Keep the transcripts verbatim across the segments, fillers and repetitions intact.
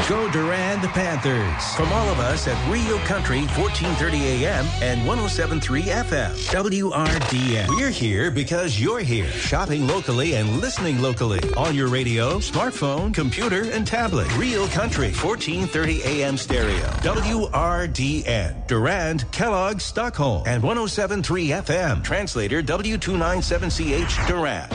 Go Durand Panthers. From all of us at Real Country, fourteen thirty A M and one oh seven point three F M. W R D N. We're here because you're here. Shopping locally and listening locally. On your radio, smartphone, computer, and tablet. Real Country, fourteen thirty A M stereo. W R D N. Durand, Kellogg, Stockholm. And one oh seven point three F M. Translator W two ninety-seven C H Durand.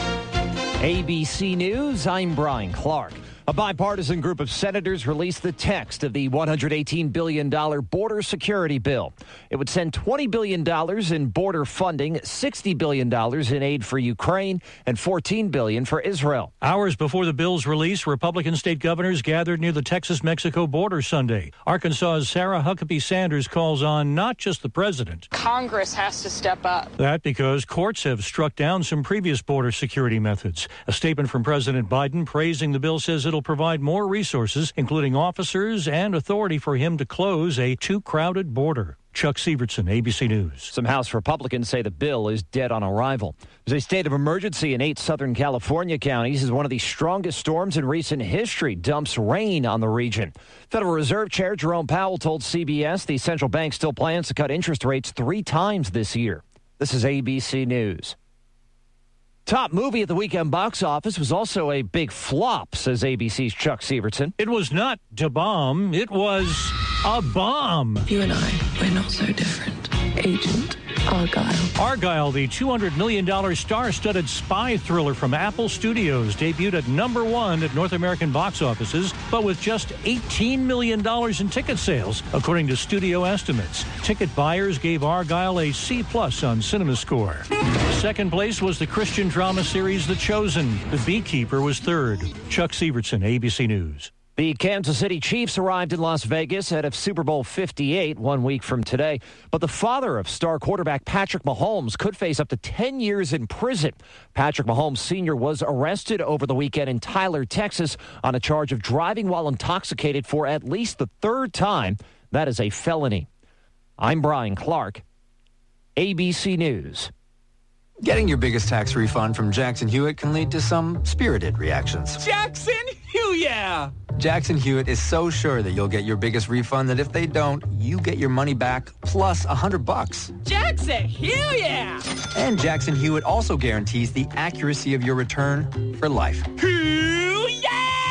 A B C News, I'm Brian Clark. A bipartisan group of senators released the text of the one hundred eighteen billion dollars border security bill. It would send twenty billion dollars in border funding, sixty billion dollars in aid for Ukraine, and fourteen billion dollars for Israel. Hours before the bill's release, Republican state governors gathered near the Texas-Mexico border Sunday. Arkansas's Sarah Huckabee Sanders calls on not just the president. Congress has to step up. That because courts have struck down some previous border security methods. A statement from President Biden praising the bill says it'll provide more resources, including officers and authority for him to close a too-crowded border. Chuck Sievertson, A B C News. Some House Republicans say the bill is dead on arrival. There's a state of emergency in eight Southern California counties as one of the strongest storms in recent history dumps rain on the region. Federal Reserve Chair Jerome Powell told C B S the central bank still plans to cut interest rates three times this year. This is A B C News. Top movie at the weekend box office was also a big flop, says A B C's Chuck Sievertson. It was not da bomb, it was a bomb. You and I, we're not so different. Agent Argyle. Argyle, the two hundred million dollars star-studded spy thriller from Apple Studios, debuted at number one at North American box offices, but with just eighteen million dollars in ticket sales, according to studio estimates. Ticket buyers gave Argyle a C plus on CinemaScore. Second place was the Christian drama series The Chosen. The Beekeeper was third. Chuck Sievertson, A B C News. The Kansas City Chiefs arrived in Las Vegas ahead of Super Bowl fifty-eight one week from today. But the father of star quarterback Patrick Mahomes could face up to ten years in prison. Patrick Mahomes Senior was arrested over the weekend in Tyler, Texas, on a charge of driving while intoxicated for at least the third time. That is a felony. I'm Brian Clark, A B C News. Getting your biggest tax refund from Jackson Hewitt can lead to some spirited reactions. Jackson Hewitt! Jackson Hewitt is so sure that you'll get your biggest refund that if they don't, you get your money back plus a hundred bucks. Jackson Hewitt! And Jackson Hewitt also guarantees the accuracy of your return for life. Hewitt!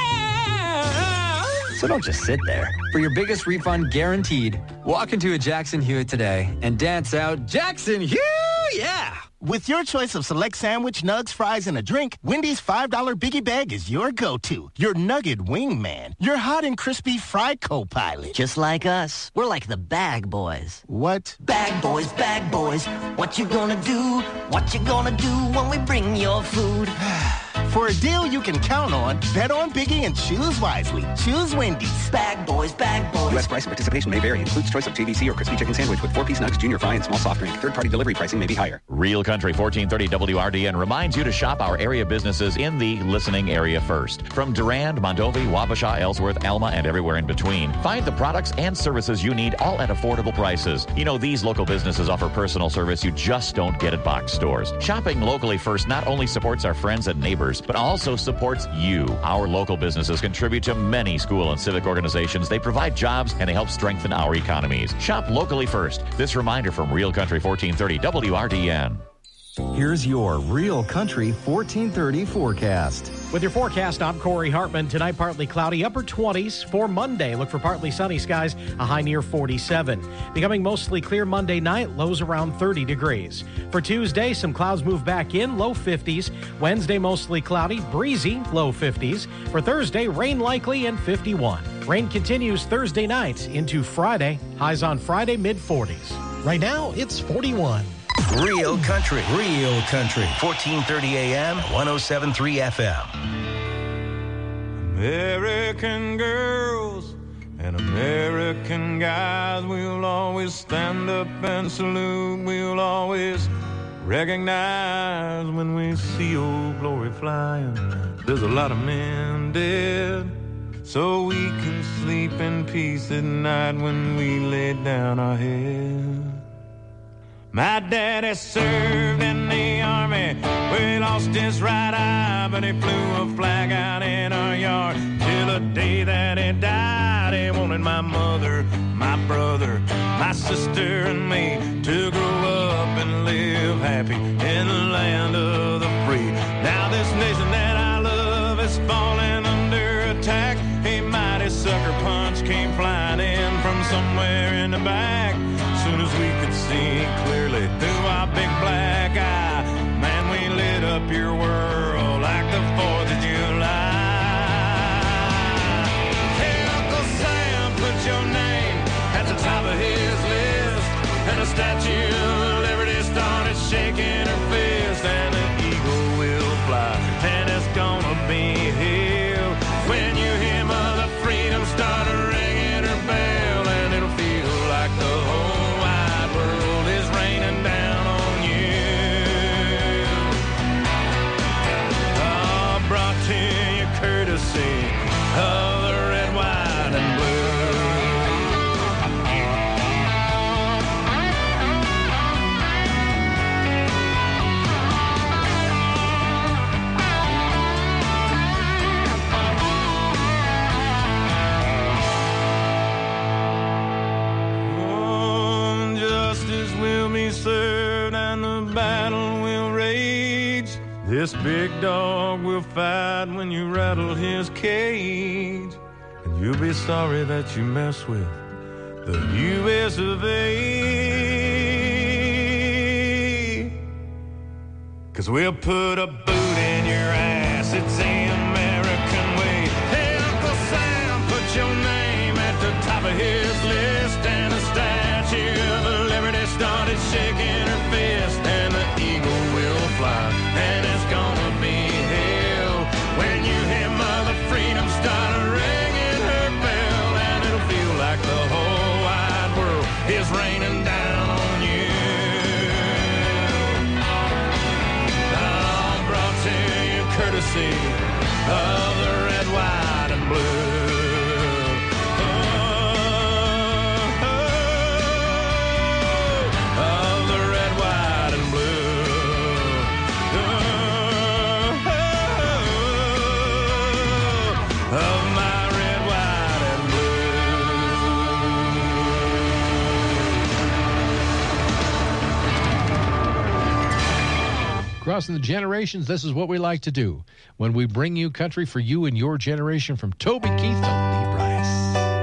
So don't just sit there. For your biggest refund guaranteed, walk into a Jackson Hewitt today and dance out Jackson Hewitt! With your choice of select sandwich, nugs, fries, and a drink, Wendy's five dollar Biggie Bag is your go-to. Your nugget wingman. Your hot and crispy fry co-pilot. Just like us. We're like the Bag Boys. What? Bag Boys, Bag Boys. What you gonna do? What you gonna do when we bring your food? For a deal you can count on, bet on Biggie and choose wisely. Choose Wendy's. Bag Boys, Bag Boys. U S price and participation may vary. Includes choice of J V C or crispy chicken sandwich with four-piece nugs, junior fry, and small soft drink. Third-party delivery pricing may be higher. Real Country fourteen thirty W R D N reminds you to shop our area businesses in the listening area first. From Durand, Mondovi, Wabasha, Ellsworth, Alma, and everywhere in between. Find the products and services you need all at affordable prices. You know, these local businesses offer personal service you just don't get at box stores. Shopping locally first not only supports our friends and neighbors, but also supports you. Our local businesses contribute to many school and civic organizations. They provide jobs and they help strengthen our economies. Shop locally first. This reminder from Real Country fourteen thirty W R D N. Here's your Real Country fourteen thirty forecast. With your forecast, I'm Corey Hartman. Tonight, partly cloudy, upper twenties. For Monday, look for partly sunny skies, a high near forty-seven. Becoming mostly clear Monday night, lows around thirty degrees. For Tuesday, some clouds move back in, low fifties. Wednesday, mostly cloudy, breezy, low fifties. For Thursday, rain likely and fifty-one. Rain continues Thursday night into Friday. Highs on Friday, mid forties. Right now, it's forty-one. Real Country, Real Country, fourteen thirty A M, one oh seven point three F M. American girls and American guys, we'll always stand up and salute. We'll always recognize when we see old glory flying. There's a lot of men dead, so we can sleep in peace at night when we lay down our head. My daddy served in the army, we lost lost his right eye, but he flew a flag out in our yard. Till the day that he died, he wanted my mother, my brother, my sister, and me to grow up and live happy in the land of the free. Now this nation that I love is falling under attack. A mighty sucker punch came flying in from somewhere in the back. Soon as we could see clearly through our big black eye, man, we lit up your world like the fourth of July. Hey, Uncle Sam, put your name at the top of his list, and the Statue of Liberty started shaking her fist, and an eagle will fly, and it's gonna be here when you hear Mother Freedom start ringing her bell, and it'll feel like the whole wide world is raining down on you. Oh, brought to you courtesy of the red, white, and blue. Served and the battle will rage. This big dog will fight when you rattle his cage, and you'll be sorry that you mess with the U S of A. Cause we'll put a boot in your ass, it's the American way. Hey, Uncle Sam, put your name at the top of his list, and the Statue of Liberty started shaking her fist, and the eagle will fly, and it's gonna be hell when you hear Mother Freedom start ringing her bell, and it'll feel like the whole wide world is raining down on you. I'm brought to you courtesy of the red, white, and blue. Crossing the generations, this is what we like to do when we bring you country for you and your generation, from Toby Keith to Lee Brice.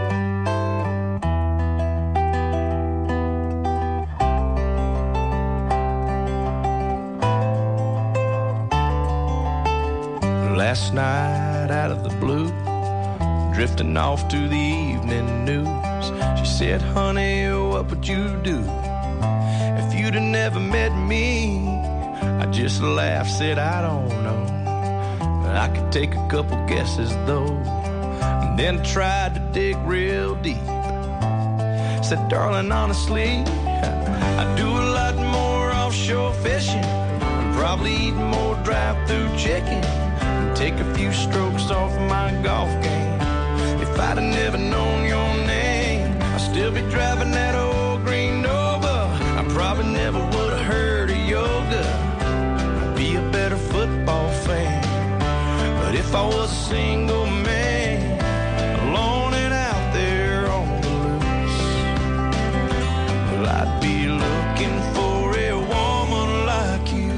Last night out of the blue, drifting off to the evening news, she said, honey, what would you do if you'd have never met me? I just laughed, said, I don't know, but I could take a couple guesses though, and then tried to dig real deep. Said, darling, honestly, I do a lot more offshore fishing, and probably eat more drive-through chicken, and take a few strokes off my golf game. If I'd have never known your name, I'd still be driving that old green Nova. I probably never would have heard of yoga, be a better football fan. But if I was a single man, alone and out there on the loose, well, I'd be looking for a woman like you.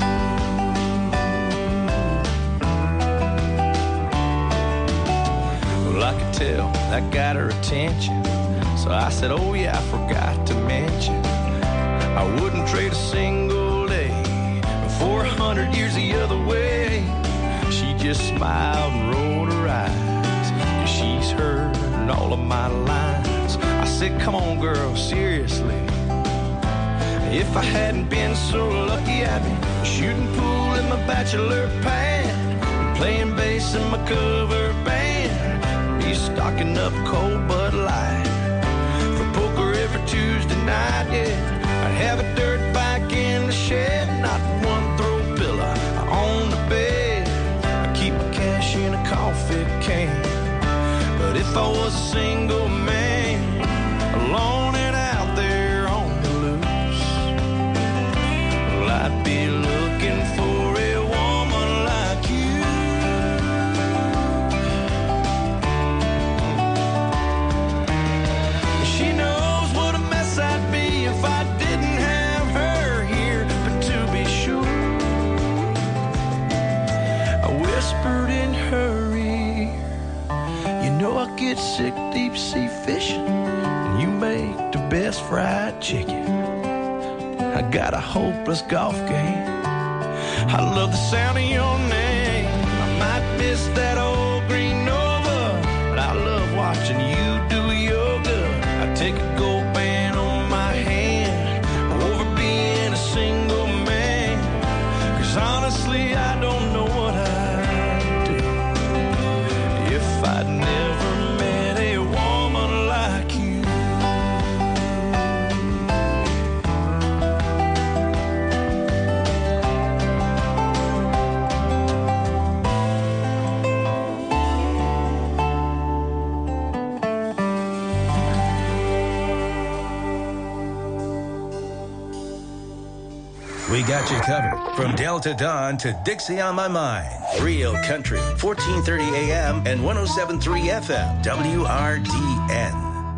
Well, I could tell that got her attention, so I said, oh yeah, I forgot to mention, I wouldn't trade a single day for a hundred years the other way. She just smiled and rolled her eyes, 'cause she's heard all of my lines. I said, come on, girl, seriously. If I hadn't been so lucky, I'd be shooting pool in my bachelor pad, playing bass in my cover band, be stocking up cold Bud Light for poker every Tuesday night, yeah. I'd have a dirt bike in the shed, not one throw pillow on the bed. I keep my cash in a coffee can. But if I was a single man, alone and out there on the loose, well, I'd be looking for a woman whispered in her ear, you know I get sick deep sea fishing, and you make the best fried chicken. I got a hopeless golf game. I love the sound of your name. I might miss that old green Nova, but I love watching you do yoga. I take a gold band on my hand over being a single man, 'cause honestly I don't know what I'd do if I'd never met a woman like you. We got you covered from Delta Dawn to Dixie on My Mind. Real Country, fourteen thirty A M and one oh seven point three F M, W R D N.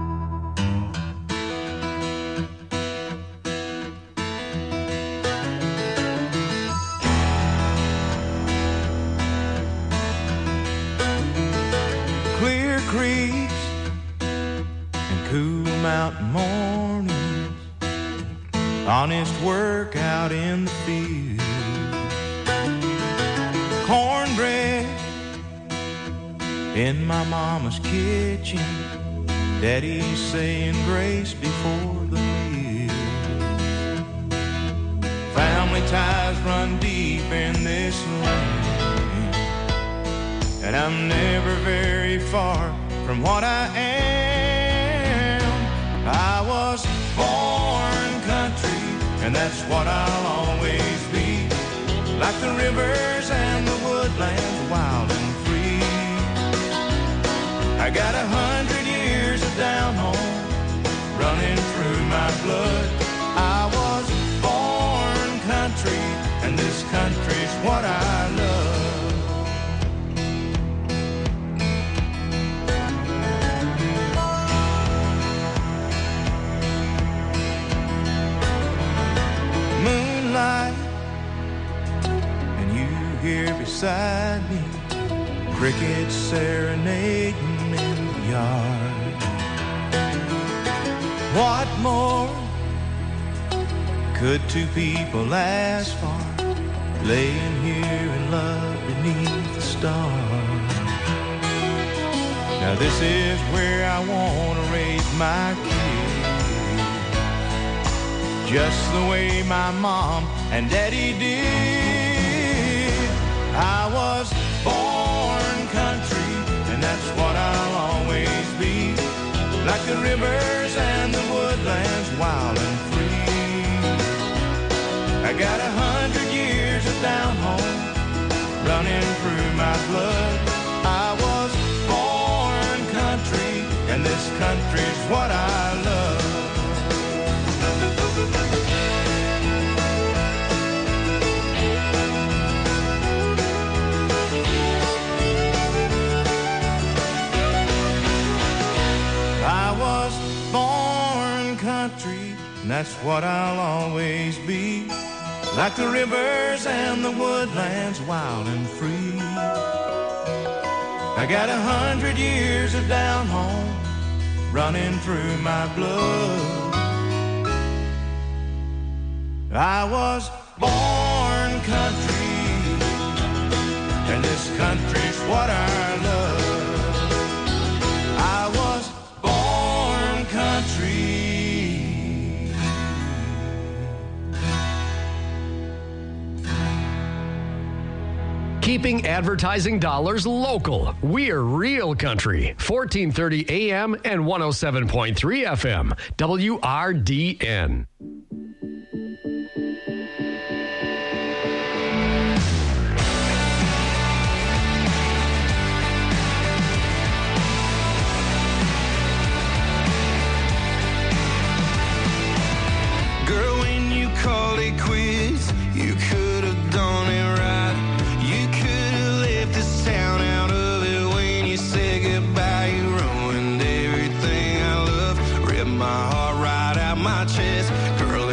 Clear creeks and cool mountain mornings, honest work out in the field, cornbread in my mama's kitchen, daddy saying grace before the meal. Family ties run deep in this land, and I'm never very far from what I am. I was born country, and that's what I'll always be. Like the rivers and the woodlands, wild and free. I got a hundred years of down home running through my blood. I was born country, and this country's what I love. Moonlight, and you here beside me, crickets serenading in the yard. What more could two people ask for, laying here in love beneath the stars? Now this is where I want to raise my kids, just the way my mom and daddy did. I was born country, and that's what I'll always be. Like the rivers and the woodlands, wild and free. I got a hundred years of down home running through my blood. I was born country, and this country's what I love. I was born country, and that's what I'll always be. Like the rivers and the woodlands, wild and free. I got a hundred years of down home running through my blood. I was born country, and this country's what I love. I was born country. Keeping advertising dollars local. We're Real Country, fourteen thirty A M and one oh seven point three F M, W R D N. Girl, when you called it quits, you could have done it right. You could have left this town out of it when you said goodbye. You ruined everything I love, ripped my heart right out my chest. Girl,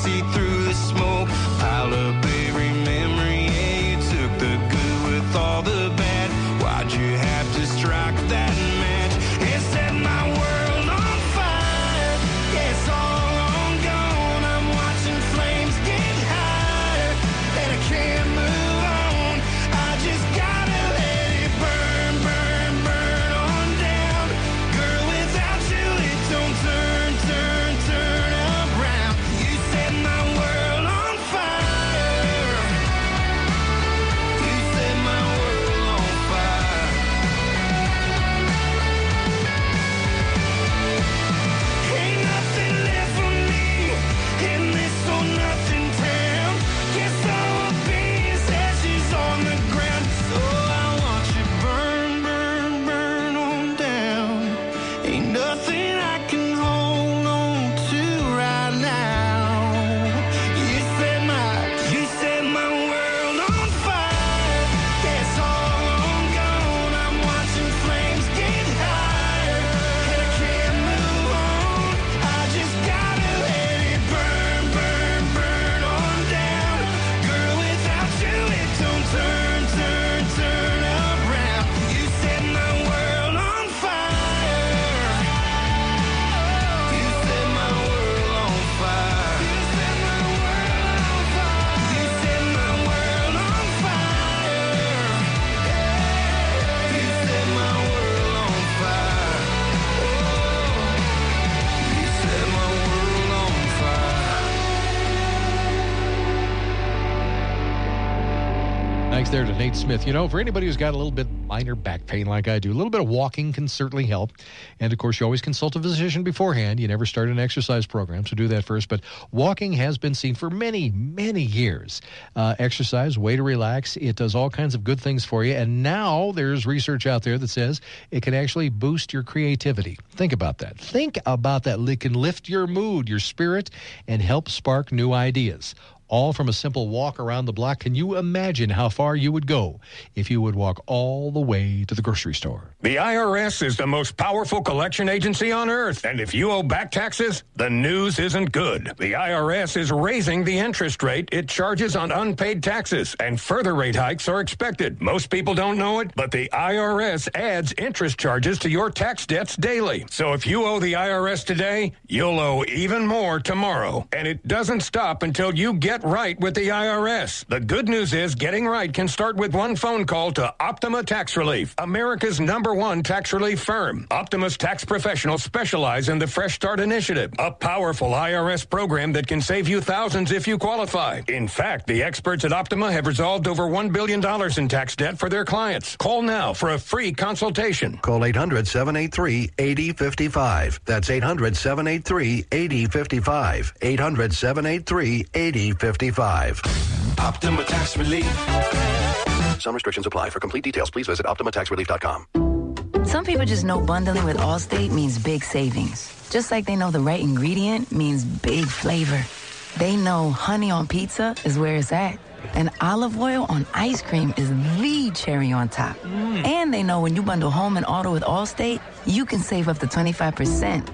see through the smoke. Pile up every memory, yeah, you took the good with all the bad. Why'd you have to strike that match? It set my world on fire. Yeah, it's all on gone. I'm watching flames get higher, and I can't move on. I just gotta let it burn, burn, burn on down. Girl, without you, it don't turn, turn, turn around. You set my world on fire. You set my world on fire. Ain't nothing left for me in this or nothing town. Guess all of these ashes on the ground. So I want you burn, burn, burn on down. Ain't nothing I can hold on to right now. You set my, you set my world on fire. Yeah, it's all on gone. I'm watching flames get higher, and I can't move on. I just gotta let it burn, burn, burn on down. Girl, without you, it don't turn, turn, turn around. You set my world on fire. You set my world on fire. You set my world on fire. You set my world on fire. You set my world on fire. Oh, you set my world on fire. Thanks there to Nate Smith. You know, for anybody who's got a little bit minor back pain like I do, a little bit of walking can certainly help. And, of course, you always consult a physician beforehand. You never start an exercise program, so do that first. But walking has been seen for many, many years. Uh, exercise, way to relax. It does all kinds of good things for you. And now there's research out there that says it can actually boost your creativity. Think about that. Think about that. It can lift your mood, your spirit, and help spark new ideas. All from a simple walk around the block. Can you imagine how far you would go if you would walk all the way to the grocery store? The I R S is the most powerful collection agency on earth, and if you owe back taxes, the news isn't good. The I R S is raising the interest rate it charges on unpaid taxes, and further rate hikes are expected. Most people don't know it, but the I R S adds interest charges to your tax debts daily. So if you owe the I R S today, you'll owe even more tomorrow. And it doesn't stop until you get right with the I R S. The good news is getting right can start with one phone call to Optima Tax Relief, America's number one tax relief firm. Optima's tax professionals specialize in the Fresh Start Initiative, a powerful I R S program that can save you thousands if you qualify. In fact, the experts at Optima have resolved over one billion dollars in tax debt for their clients. Call now for a free consultation. Call eight hundred, seven eight three, eight zero five five. That's eight hundred, seven eight three, eight zero five five. eight hundred, seven eight three, eight zero five five. Optima Tax Relief. Some restrictions apply. For complete details, please visit optima tax relief dot com. Some people just know bundling with Allstate means big savings. Just like they know the right ingredient means big flavor. They know honey on pizza is where it's at. And olive oil on ice cream is the cherry on top. Mm. And they know when you bundle home and auto with Allstate, you can save up to twenty-five percent.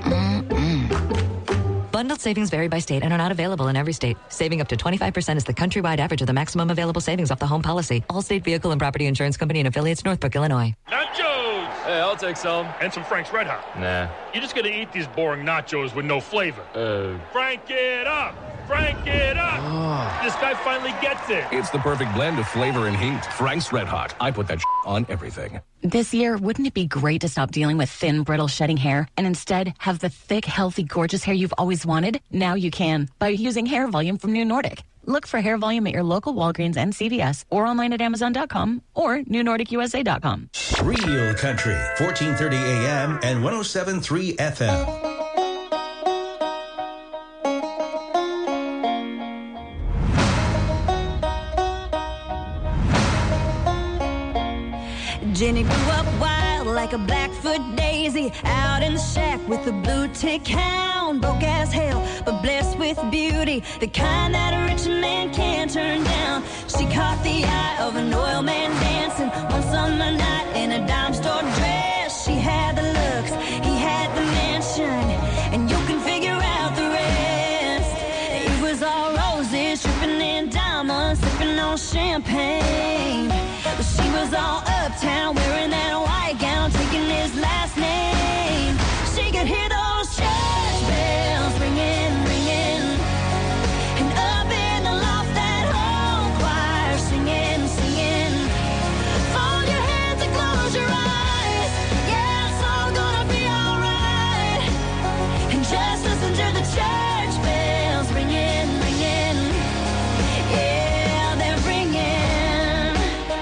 Bundled savings vary by state and are not available in every state. Saving up to twenty-five percent is the countrywide average of the maximum available savings off the home policy. Allstate Vehicle and Property Insurance Company and affiliates, Northbrook, Illinois. Nachos! Hey, I'll take some. And some Frank's Red Hot. Nah. You're just gonna eat these boring nachos with no flavor. Uh. Frank it up! Frank it up! Oh. This guy finally gets it. It's the perfect blend of flavor and heat. Frank's Red Hot. I put that on everything. This year, wouldn't it be great to stop dealing with thin, brittle, shedding hair and instead have the thick, healthy, gorgeous hair you've always wanted? Now you can by using Hair Volume from New Nordic. Look for Hair Volume at your local Walgreens and C V S or online at amazon dot com or new nordic u s a dot com. Real Country, fourteen thirty A M and one oh seven point three F M. Jenny grew up wild like a Blackfoot daisy, out in the shack with a blue tick hound. Broke as hell, but blessed with beauty, the kind that a rich man can't turn down. She caught the eye of an oil man dancing one summer night in a dime store dress. She had the looks, he had the mansion, and you can figure out the rest. It champagne. But she was all uptown, wearing that white gown, taking his last name. She could hear those church bells ringing, ringing. And up in the loft, that whole choir singing, singing. Fold your hands and close your eyes. Yeah, it's all gonna be alright. And just listen to the church bells ringing, ringing. Yeah, they're ringing.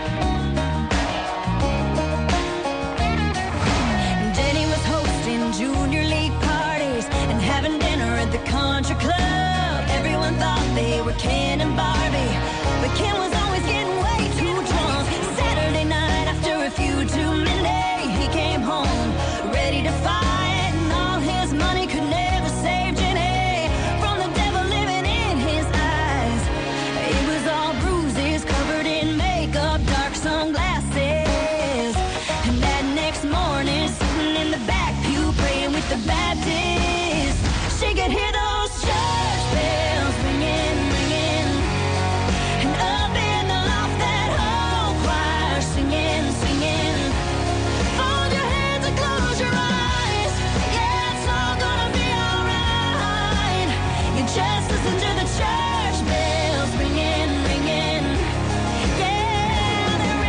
Danny was hosting junior league parties and having dinner at the country club. Everyone thought they were Ken and Barbie, but Ken was always getting way too drunk. Saturday night after a few too many, he came home ready to fight, and all his money could never save Jenny from the devil living in his eyes. It was all bruises, covered in makeup, dark sunglasses. And that next morning, sitting in the back pew praying with the Baptists, she could hear those church bells ringing, ringing. And up in the loft, that whole choir singing, singing. Fold your hands and close your eyes. Yeah, it's all gonna be alright. You just listen to the church bells ringing, ringing. Yeah, they're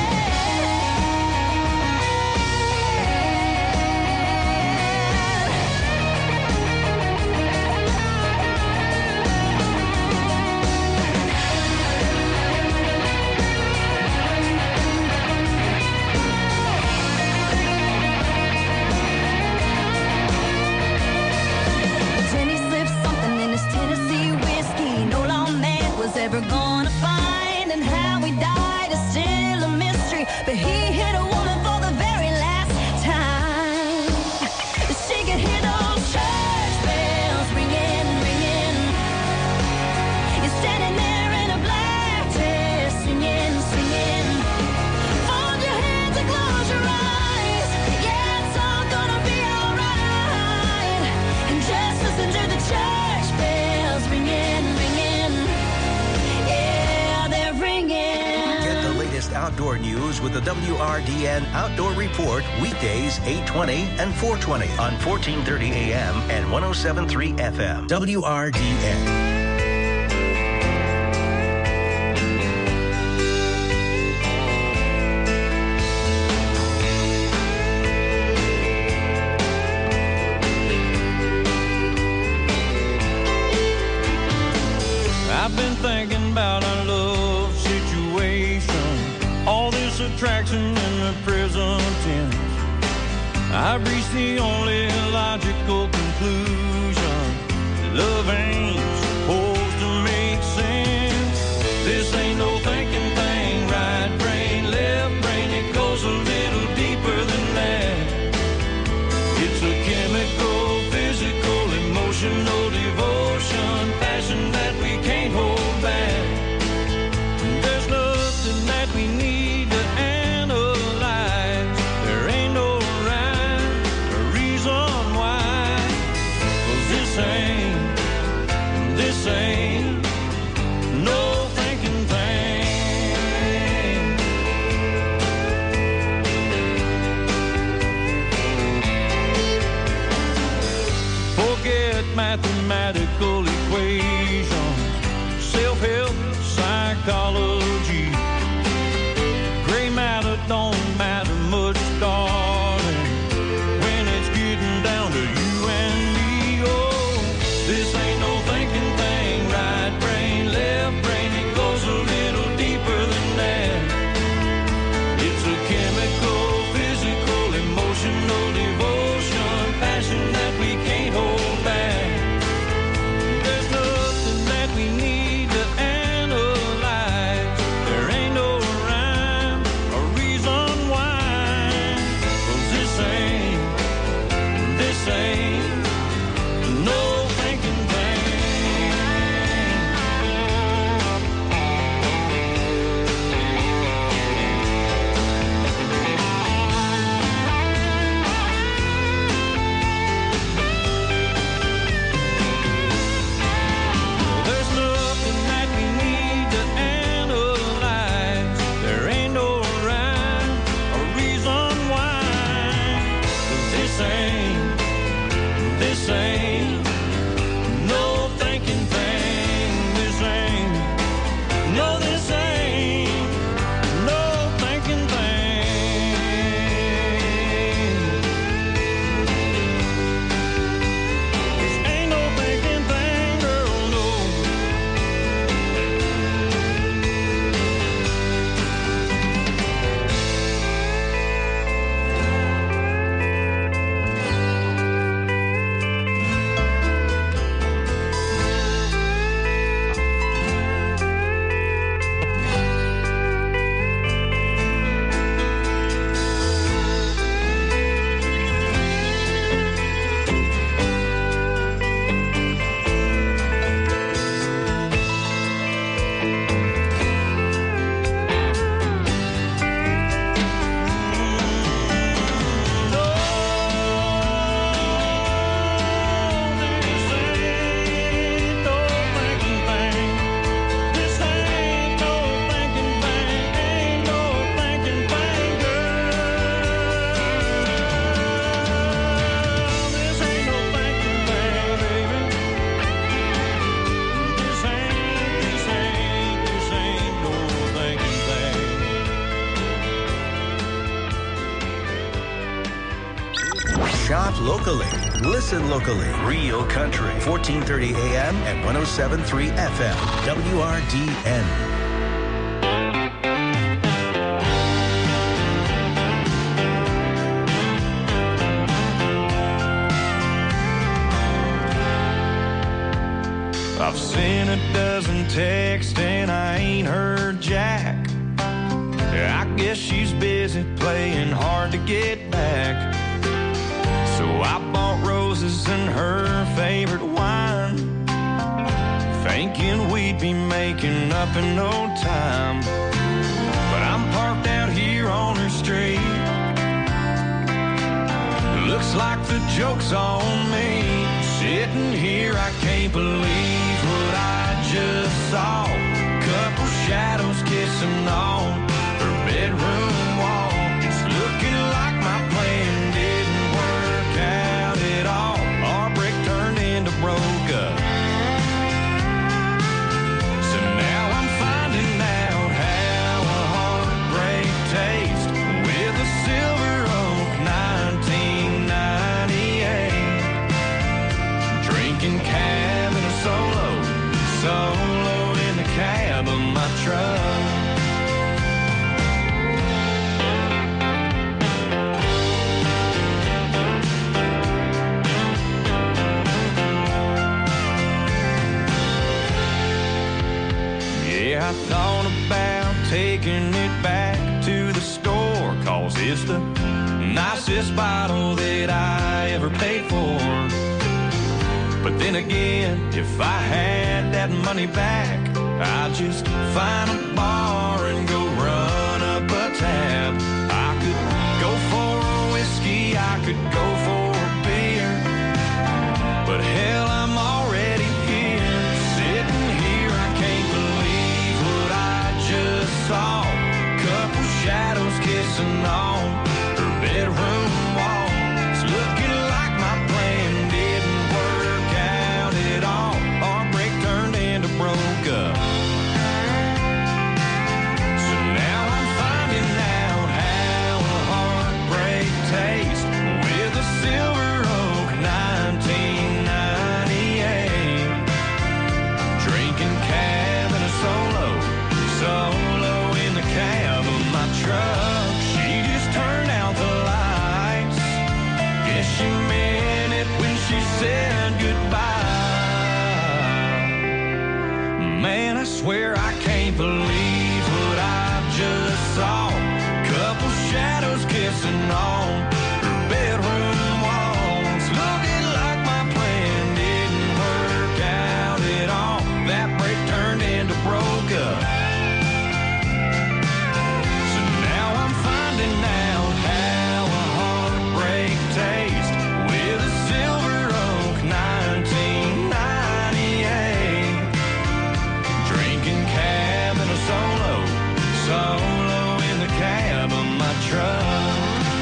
Jenny slipped something in his Tennessee whiskey no lawman was ever gonna find, and how he died is still a mystery, but he hit a woman for the very last time. She could hear those church bells ringing, ringing. You're standing there in a black dress, singing, singing. Fold your hands and close your eyes. Yeah, it's all gonna be alright. And just listen to the church bells ringing, ringing. Yeah, they're ringing. Get the latest outdoor news with the W R D N Outdoor Report weekdays eight twenty and four twenty on fourteen thirty A M and one oh seven point three F M. W R D N. I've been thinking about our love situation, all this attraction in the present tense. I've reached the only logical conclusion: love ain't supposed to make sense. This ain't no thinking thing, right brain, left brain, it goes a little deeper than that. It's a chemical, physical, emotional devotion, passion that we can't hold back. There's nothing that we need to analyze. There ain't no rhyme or reason why. 'Cause this ain't Shop locally. Listen locally. Real Country. fourteen thirty A M and one oh seven point three F M. W R D N. I've seen a dozen texts and I ain't heard jack. I guess she's busy playing hard to get back. So I bought roses and her favorite wine, thinking we'd be making up in no time. But I'm parked out here on her street. Looks like the joke's on me. Sitting here, I can't believe what I just saw. Couple shadows kissing on her bedroom wall. It's looking like my plan didn't work out at all. Our break turned into broke up. So now I'm finding out how a heartbreak tastes with a Silver Oak nineteen ninety-eight. Drinking cab in a solo, solo in the cab of my truck. Yeah, I thought about taking it back to the store, 'cause it's the nicest bottle that I ever paid for. But then again, if I had that money back, I'd just find a bar and go run up a tab. I could go for a whiskey, I could go for a beer, but hell, I'm already here. Sitting here, I can't believe what I just saw. Couple shadows kissing on her bedroom wall. It's looking like my plan didn't work out at all. Our break turned into broke up. So now I'm finding out how a heartbreak tastes with a Silver Oak nineteen ninety-eight. Drinking cab in a solo, solo in the cab of my truck. She just turned out the lights. Guess she meant it when she said goodbye. Man, I swear I can't believe what I just saw. Couple shadows kissing on her bedroom walls. Looking like my plan didn't work out at all. That break turned into broke up. So now I'm finding out how a heartbreak tastes with a Silver Oak nineteen ninety-eight. Drinking cab in a solo, solo in the cab of my truck.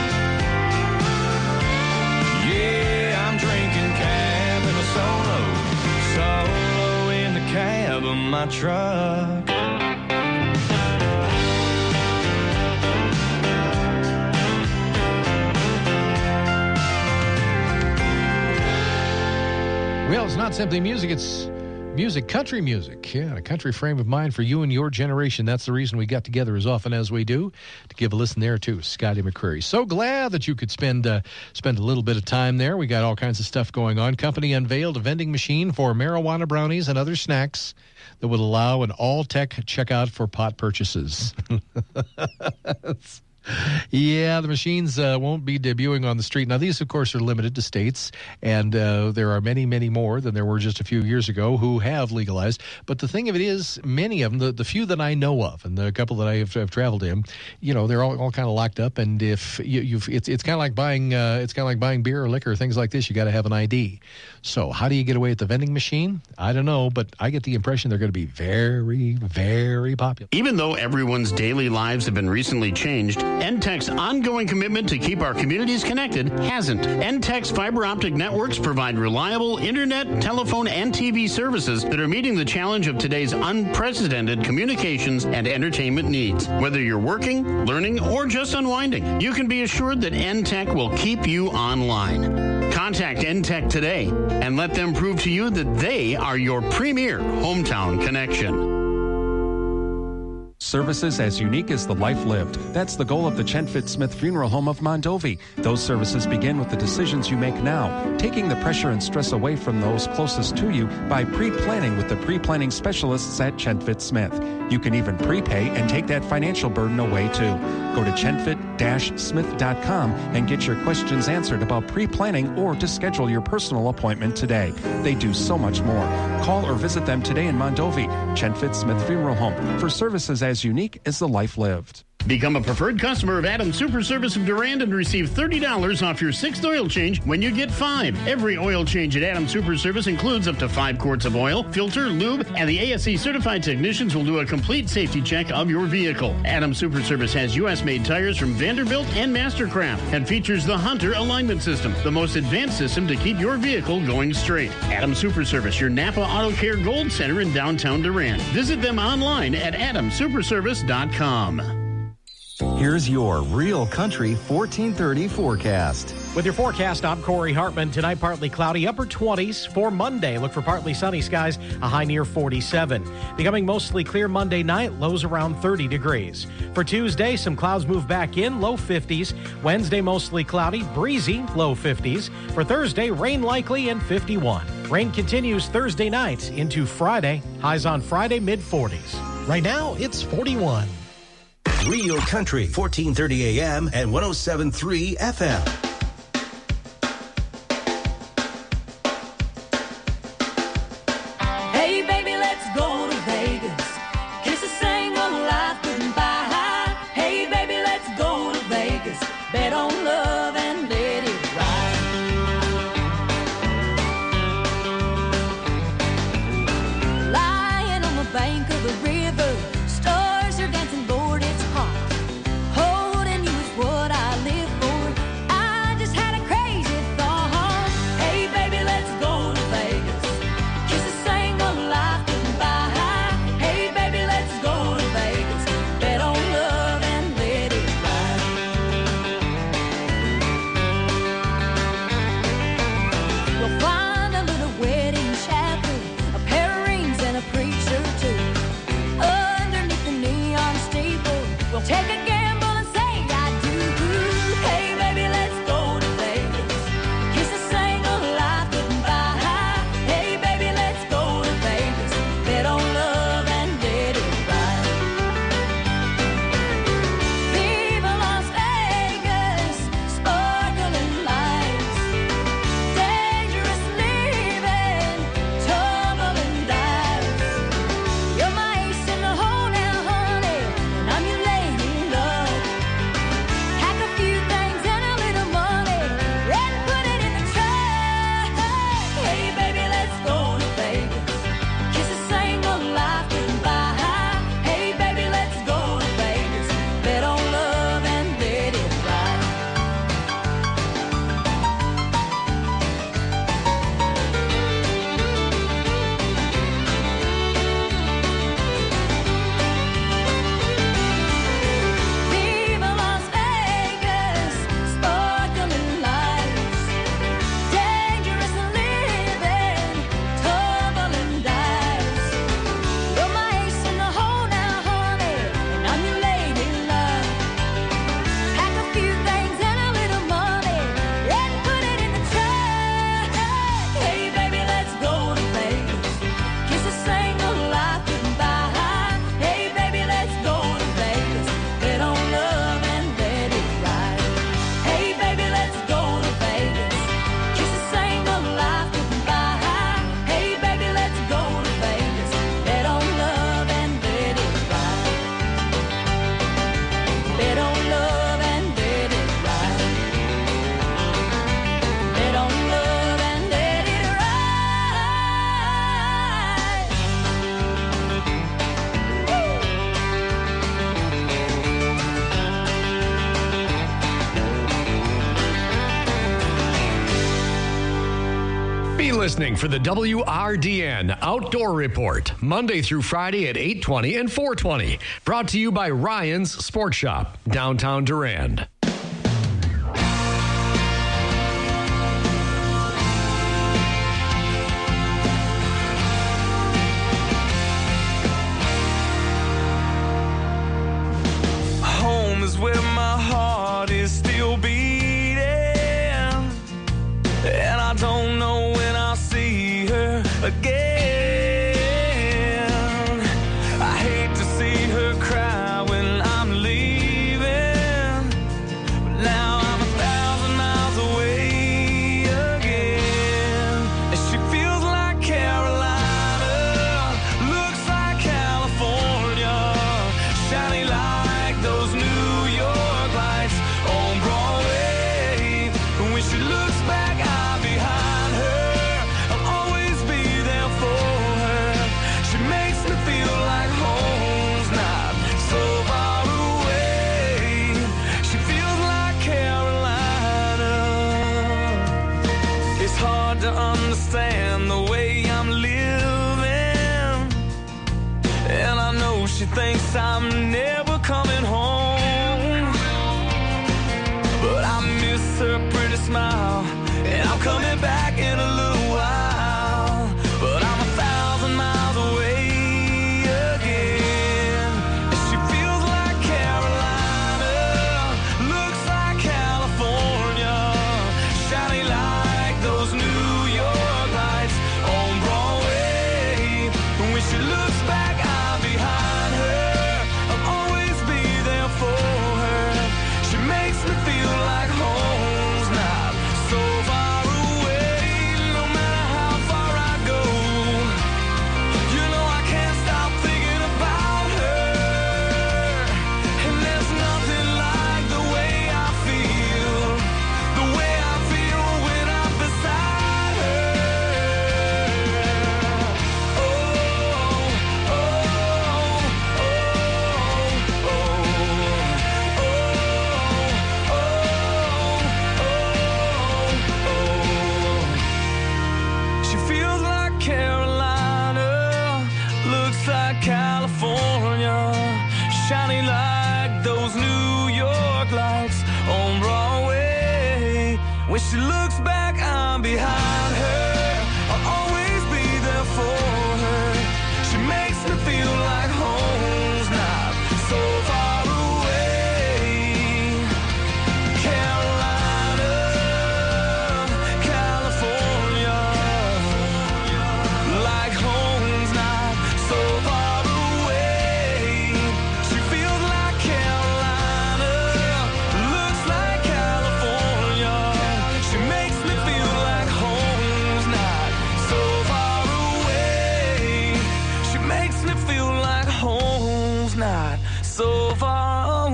Yeah, I'm drinking cab in a solo, solo in the cab of my truck. Well, it's not simply music, it's music, country music. Yeah, a country frame of mind for you and your generation. That's the reason we got together as often as we do, to give a listen there to Scotty McCreery. So glad that you could spend uh, spend a little bit of time there. We got all kinds of stuff going on. Company unveiled a vending machine for marijuana brownies and other snacks that would allow an all-tech checkout for pot purchases. Yeah, the machines uh, won't be debuting on the street. Now, these, of course, are limited to states, and uh, there are many, many more than there were just a few years ago who have legalized. But the thing of it is, many of them, the, the few that I know of, and the couple that I have, have traveled in, you know, they're all, all kind of locked up. And if you, you've, it's it's kind of like buying, uh, it's kind of like buying beer or liquor, things like this. You got to have an I D. So, how do you get away at the vending machine? I don't know, but I get the impression they're going to be very, very popular. Even though everyone's daily lives have been recently changed, N T E C's ongoing commitment to keep our communities connected hasn't. N T E C's fiber optic networks provide reliable internet, telephone, and T V services that are meeting the challenge of today's unprecedented communications and entertainment needs. Whether you're working, learning, or just unwinding, you can be assured that N T E C will keep you online. Contact N T E C today and let them prove to you that they are your premier hometown connection. Services as unique as the life lived. That's the goal of the Chenfit Smith Funeral Home of Mondovi. Those services begin with the decisions you make now, taking the pressure and stress away from those closest to you by pre-planning with the pre-planning specialists at Chenfit Smith. You can even prepay and take that financial burden away too. Go to chenfit dash smith dot com and get your questions answered about pre-planning or to schedule your personal appointment today. They do so much more. Call or visit them today in Mondovi, Chenfit Smith Funeral Home, for services as unique as the life lived. Become a preferred customer of Adams Super Service of Durand and receive thirty dollars off your sixth oil change when you get five. Every oil change at Adams Super Service includes up to five quarts of oil, filter, lube, and the A S E certified technicians will do a complete safety check of your vehicle. Adams Super Service has U S-made tires from Vanderbilt and Mastercraft and features the Hunter alignment system, the most advanced system to keep your vehicle going straight. Adams Super Service, your Napa Auto Care Gold Center in downtown Durand. Visit them online at adams super service dot com. Here's your Real Country fourteen thirty forecast. With your forecast, I'm Corey Hartman. Tonight, partly cloudy, upper twenties. For Monday, look for partly sunny skies, a high near forty-seven. Becoming mostly clear Monday night, lows around thirty degrees. For Tuesday, some clouds move back in, low fifties. Wednesday, mostly cloudy, breezy, low fifties. For Thursday, rain likely and fifty-one. Rain continues Thursday night into Friday. Highs on Friday, mid forties. Right now, it's forty-one. Real Country, fourteen thirty A M and one oh seven point three F M. Hey, baby, let's go to Vegas. Kiss a single life goodbye. Hey, baby, let's go to Vegas. Bet on love and let it ride. Lying on the bank of the river, stars are dancing, Lord, it's hot. Holding you is what I live for. I listening for the W R D N Outdoor Report, Monday through Friday at eight twenty and four twenty. Brought to you by Ryan's Sports Shop, downtown Durand. Home is where my heart is still beating, and I don't know when I'll see her again. I hate to see her cry when I'm leaving, but now I'm a thousand miles away again. And she feels like Carolina, looks like California, shiny like those New York lights on Broadway. And when she looks back, I'm behind her. I'll always be there for her. She makes me feel like home's not so far away. She feels like Carolina. It's hard to understand the way I'm living, and I know she thinks I'm never coming home, but I miss her pretty smile, and I'm coming back in a little while. But I'm a thousand miles away again, and she feels like Carolina, looks like California, shiny like those New York lights on Broadway. And when she looks back, I'm behind her. I'll always be there for her. She makes me feel like home's not so far away. No matter how far I go, you know I can't stop thinking about her. And there's nothing like the way I feel, the way I feel when I'm beside her. Oh, oh, oh, oh, oh, oh, oh. She feels like Carolina, looks like California, shiny like those New York lights on Broadway. When she looks back, I'm behind her. I'll always be there for her. She makes me feel like home's not so far away. Carolina, California, like home's not so far away. She feels like Carolina, looks like California. She makes me feel like home's not so far away. She makes me feel like home's not so far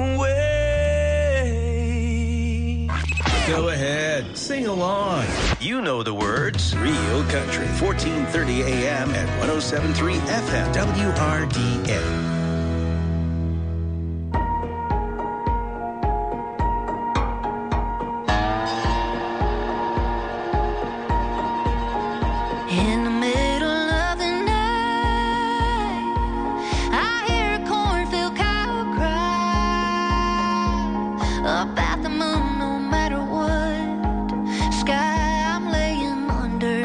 away. Go ahead, sing along. You know the words. Real Country, fourteen thirty A M and one oh seven point three F M, W R D N. In the middle of the night, I hear a cornfield cow cry up at the moon. No matter what sky I'm laying under,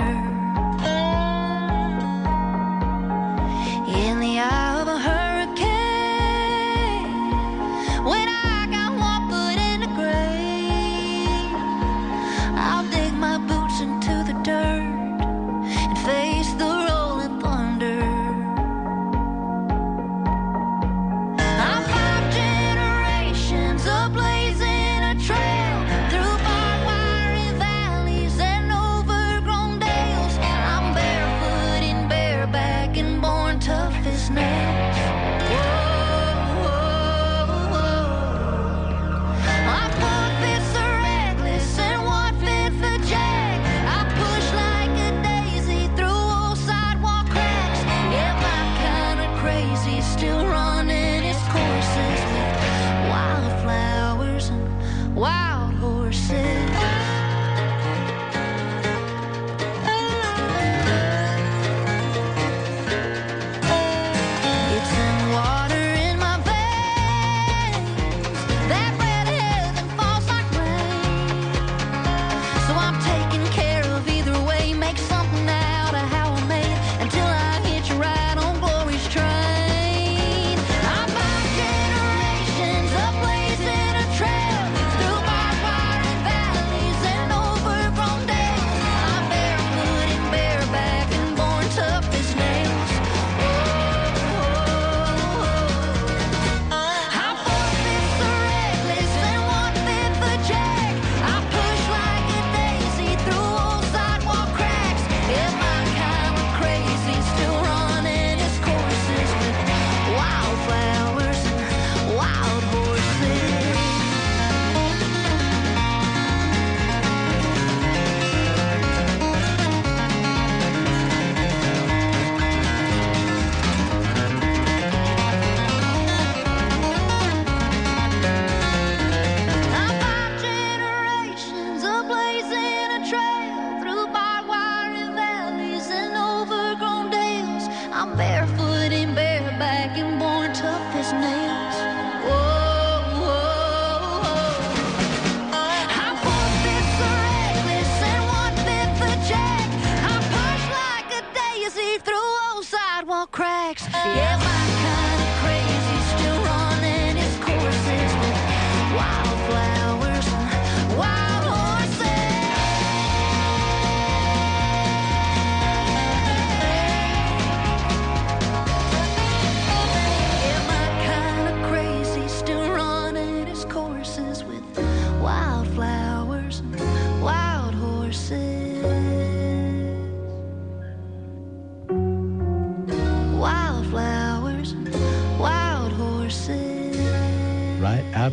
in the eye of a hurricane, when I got one foot in the grave, I'll dig my boots into the dirt and face the rolling thunder. I'm five generations of blazing a trail through barbed wire valleys and overgrown dales. I'm barefoot and bareback and born tough as nails. Whoa, whoa, whoa. I put bits are reckless and one fit for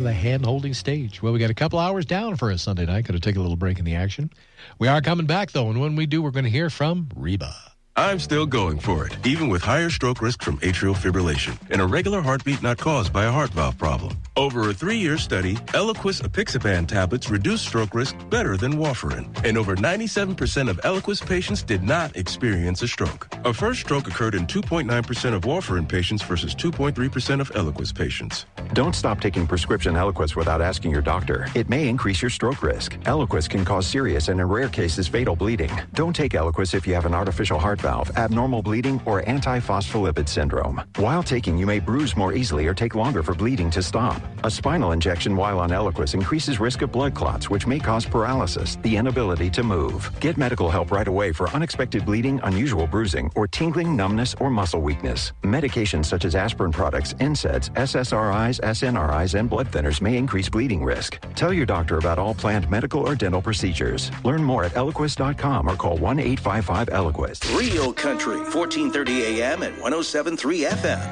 of the hand-holding stage. Well, we got a couple hours down for a Sunday night. Got to take a little break in the action. We are coming back, though, and when we do, we're going to hear from Reba. I'm still going for it, even with higher stroke risk from atrial fibrillation and a regular heartbeat not caused by a heart valve problem. Over a three-year study, Eliquis apixaban tablets reduce stroke risk better than warfarin, and over ninety-seven percent of Eliquis patients did not experience a stroke. A first stroke occurred in two point nine percent of warfarin patients versus two point three percent of Eliquis patients. Don't stop taking prescription Eliquis without asking your doctor. It may increase your stroke risk. Eliquis can cause serious and in rare cases fatal bleeding. Don't take Eliquis if you have an artificial heart valve, abnormal bleeding, or antiphospholipid syndrome. While taking, you may bruise more easily or take longer for bleeding to stop. A spinal injection while on Eliquis increases risk of blood clots, which may cause paralysis, the inability to move. Get medical help right away for unexpected bleeding, unusual bruising, or tingling, numbness, or muscle weakness. Medications such as aspirin products, N SAIDs, S S R Is, S N R Is, and blood thinners may increase bleeding risk. Tell your doctor about all planned medical or dental procedures. Learn more at Eliquis dot com or call one eight five five Eliquis. Real Country, fourteen thirty A M and one oh seven point three F M.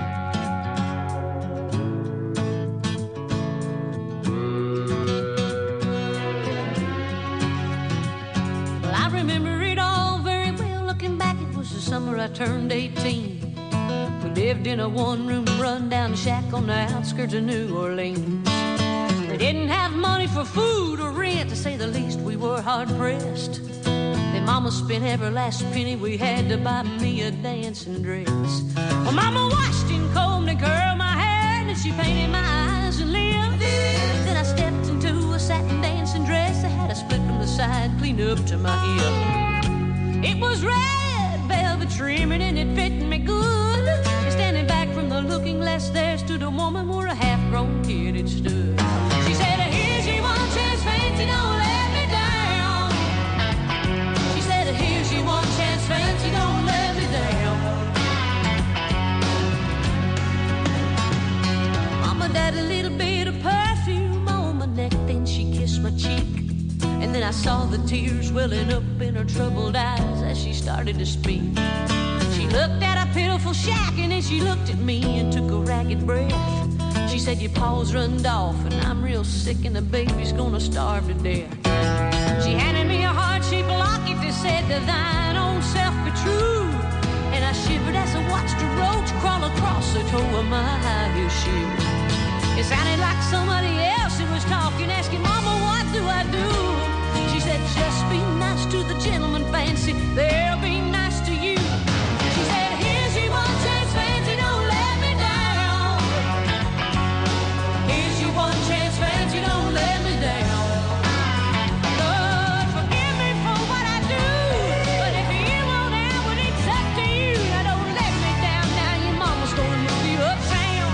Well, I remember it all very well. Looking back, it was the summer I turned eighteen. We lived in a one-room run-down shack on the outskirts of New Orleans. We didn't have money for food or rent, to say the least. We were hard-pressed. Then Mama spent every last penny we had to buy me a dancing dress. Well, Mama washed and combed and curled my hair, and then she painted my eyes and lips. Then I stepped into a satin dancing dress that had a split from the side clean up to my hip. It was red velvet trimming and it fit me good. And standing back from the looking glass there stood a woman where a half-grown kid had stood. She said, here's your one chance, fancy, don't let me down. She said, here's your one chance, fancy, don't let me down. Mama died a little bit of perfume on my neck, then she kissed my cheek. And then I saw the tears welling up in her troubled eyes as she started to speak. She looked at a pitiful shack and then she looked at me and took a ragged breath. She said, your paws runned off and I'm real sick and the baby's gonna starve to death. She handed me a heart-shaped locket that said, to thine own self be true. And I shivered as I watched a roach crawl across the toe of my high heel shoe. It sounded like somebody else who was talking, asking, Mama, what do I do? She said, just be nice to the gentleman, fancy, they'll be nice to you. She said, here's your one chance, fancy, don't let me down. Here's your one chance, fancy, don't let me down. Lord, forgive me for what I do, but if you won't out when it's up to you, now don't let me down. Now your mama's gonna move you uptown.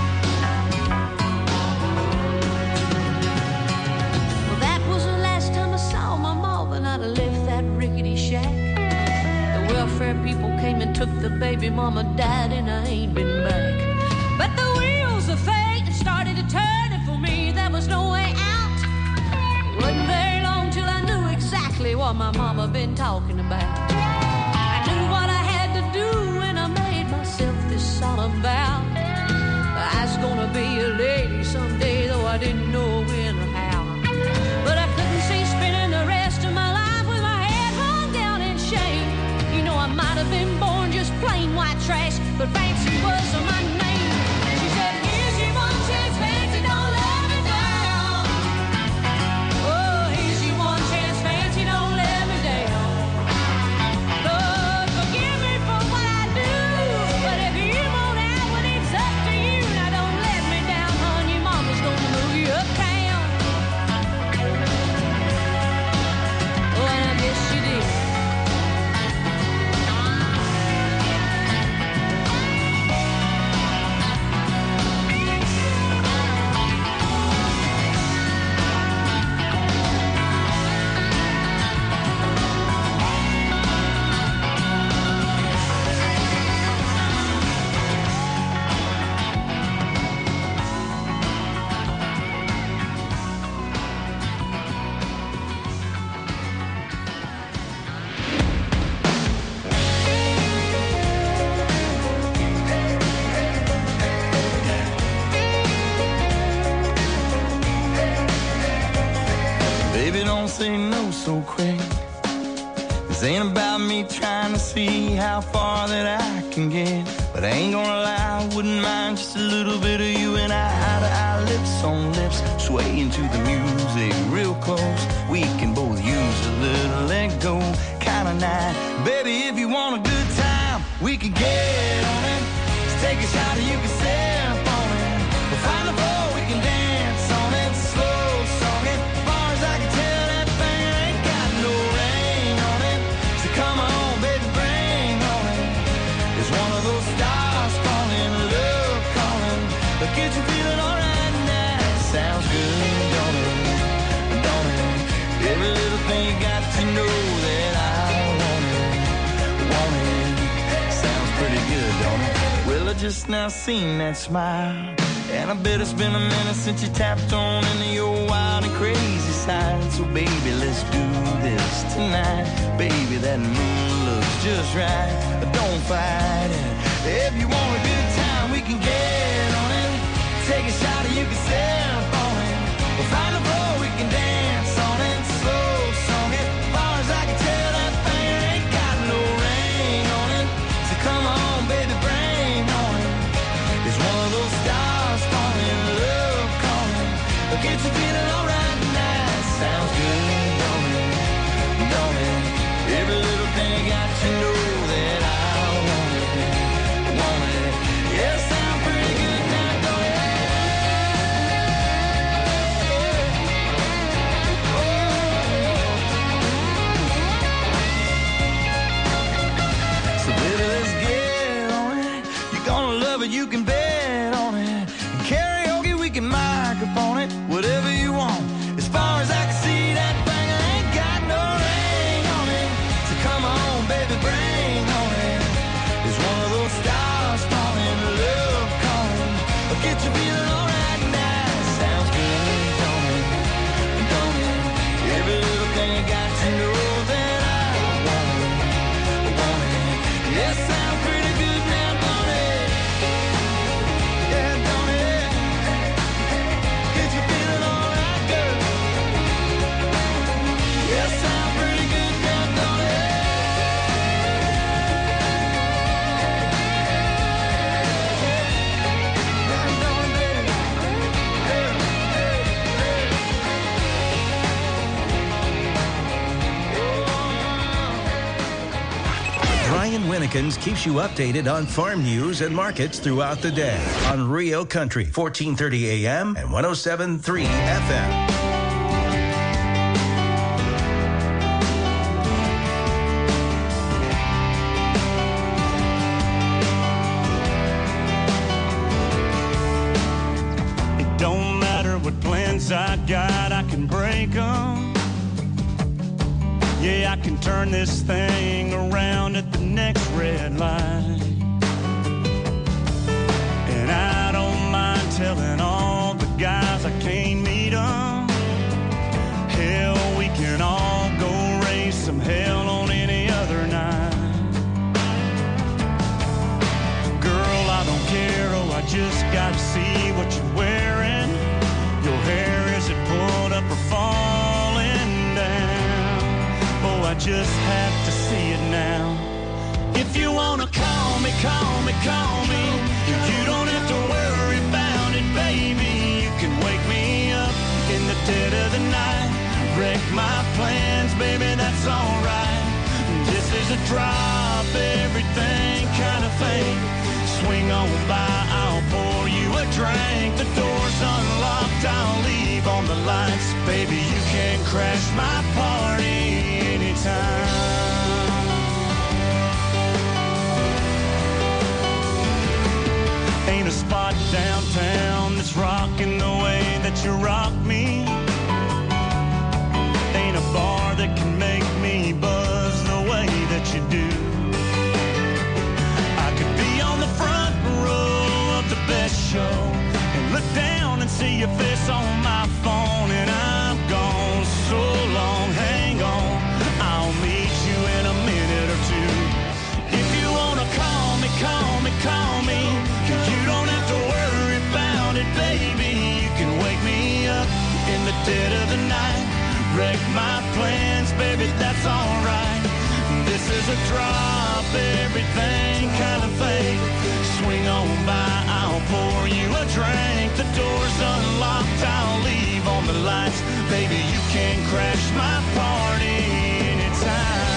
Well, that was the last time I saw my mom, and I'd have left that rickety shack. The welfare people came and took the baby, mama died, and I ain't been back. But the wheels of fate started to turn, and for me there was no way out. It wasn't very long till I knew exactly what my mama been talking about. I knew what I had to do, and I made myself this solemn vow. I was gonna be a lady someday, though I didn't know when or how. But I couldn't see spending the rest of my life with my head hung down in shame. You know, I might have been born just plain white trash, but fancy was my name. She said, here's your one chance, fancy, don't let me down. Oh, here's your one chance, fancy, don't let me down. Lord, forgive me for what I do, but if you won't out when it's up to you, now don't let me down, hon, your mama's gonna move you uptown. Oh, and I guess she did. don't say no so quick. This ain't about me trying to see how far that I can get. But I ain't gonna lie, I wouldn't mind just a little bit of you and I, eye to eye, lips on lips, swaying to the music real close. We can both use a little let go kind of night. Baby, if you want a good time, we can get on it. Let's take a shot and you can sip on it. We'll find the floor, we can dance on it. Slow song it, as far as I can tell, that thing ain't got no rain on it. So come on, baby, bring on it. It's one of those stars falling, love calling. But get you feeling alright now. Sounds good, don't it? Don't it? Every little thing you got to know that I want it. Want it. Sounds pretty good, don't it? Well, I just now seen that smile. And I bet it's been a minute since you tapped on into your wild and crazy side. So baby, let's do this tonight. Baby, that moon looks just right. Don't fight it. If you want a good time, we can get on it. Take a shot or you can sip on it. We'll find a floor, we can dance on it. Slow song it, as far as I can tell, that thing ain't got no rain on it. So come on, baby, bring on it. It's one of those stars falling, love calling. But get you feeling alright now. Sounds good, don't it? Don't it? Every little thing got to know that I want it. Want it. Yeah, sound pretty good now, don't it? So baby, let's get on it. You're gonna love it, you can bet on it. And karaoke, we can microphone it. Whatever you want. As far as I can see, that thing ain't got no ring on it. So come on, baby, bring on it. It's one of those stars falling, love calling. But get you feeling alright now. Sounds good, don't it? Don't it? Every little thing you got to know that I want it. Want it. Yeah, sounds pretty good now, don't it? Yeah, don't it? Get you feeling alright, girl. Yeah, sound pretty good now, don't it? Brian Winnikins keeps you updated on farm news and markets throughout the day on Rio Country, fourteen thirty A M and one oh seven point three F M. It don't matter what plans I got, I can break them. Yeah, I can turn this thing around at the next red light. And I don't mind telling all the guys I can't meet them. Hell, we can all go raise some hell on any other night. Girl, I don't care, oh, I just gotta see what you're wearing. Your hair, is it pulled up or falling down? Oh, I just have to see it now. If you wanna call me, call me, call me. You don't have to worry about it, baby. You can wake me up in the dead of the night. Wreck my plans, baby, that's alright. This is a drop everything kind of thing. Swing on by, I'll pour you a drink. The door's unlocked, I'll leave on the lights. Baby, you can crash my party anytime. Ain't a spot downtown that's rocking the way that you rock me. Ain't a bar that can make me buzz the way that you do. I could be on the front row of the best show and look down and see your face on my phone, and I'm gone so long. Hang on, I'll meet you in a minute or two. If you wanna call me, call me, call me. You don't have to worry about it, baby. You can wake me up in the dead of the night. Wreck my my plans, baby, that's alright. This is a drop everything kind of thing. Swing on by, I'll pour you a drink. The door's unlocked, I'll leave on the lights. Baby, you can crash my party anytime.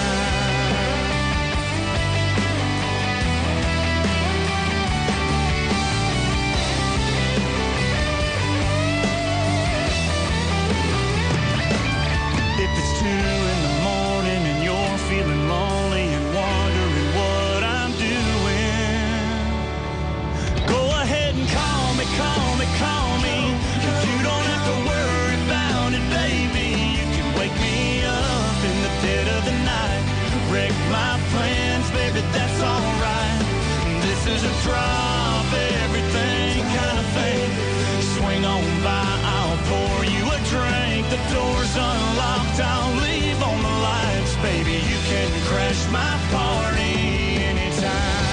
If it's two in the morning and you're feeling lonely and wondering what I'm doing, go ahead and call me, call me, call me. You don't have to worry about it, baby. You can wake me up in the dead of the night. Wreck my plans, baby, that's alright. This is a drop everything kind of thing. Swing on by, I'll pour you a drink. The door's unlocked, I'll leave on the lights. Baby, you can crash my party anytime.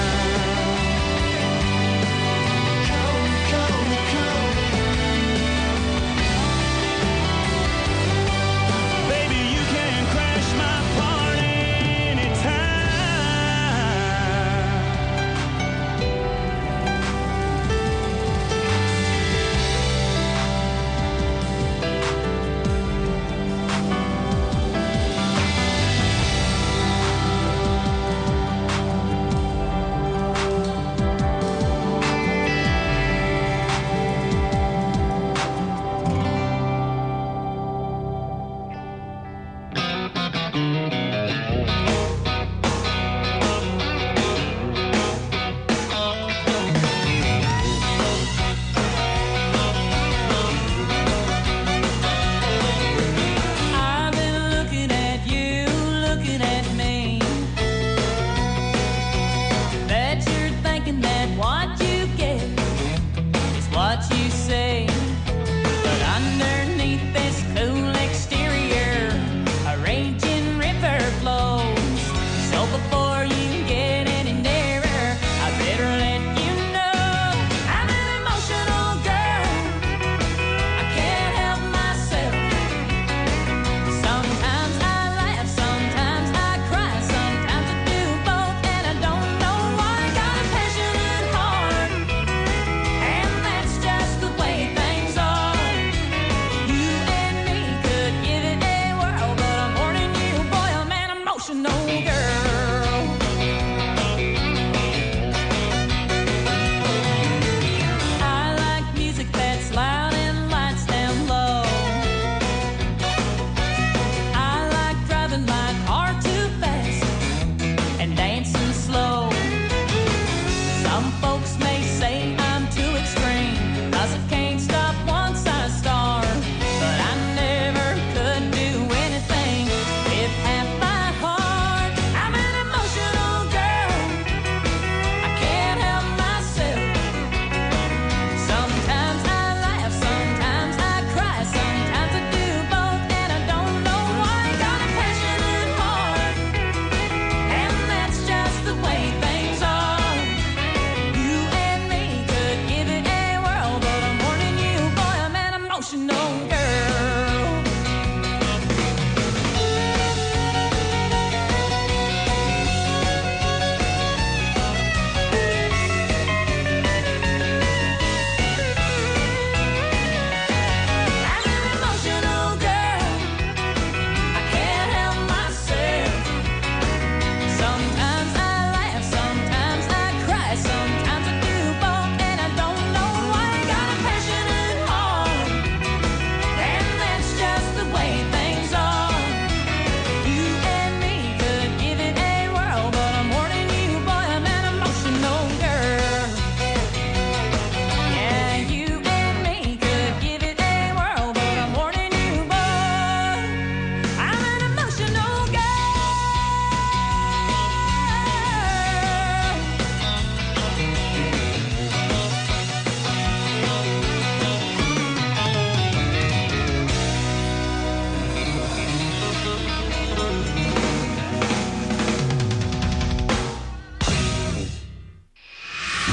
Come, come, come. Baby, you can crash my party anytime.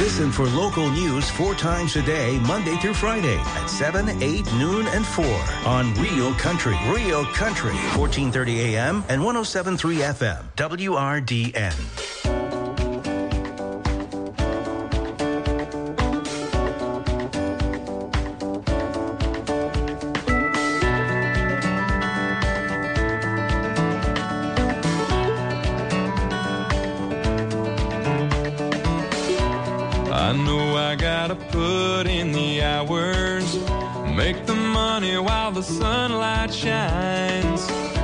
Listen for local news four times a day, Monday through Friday at seven, eight, noon, and four on Real Country. Real Country, fourteen thirty A M and one oh seven point three F M. W R D N. I know I gotta put in the hours, make the money while the sunlight shines.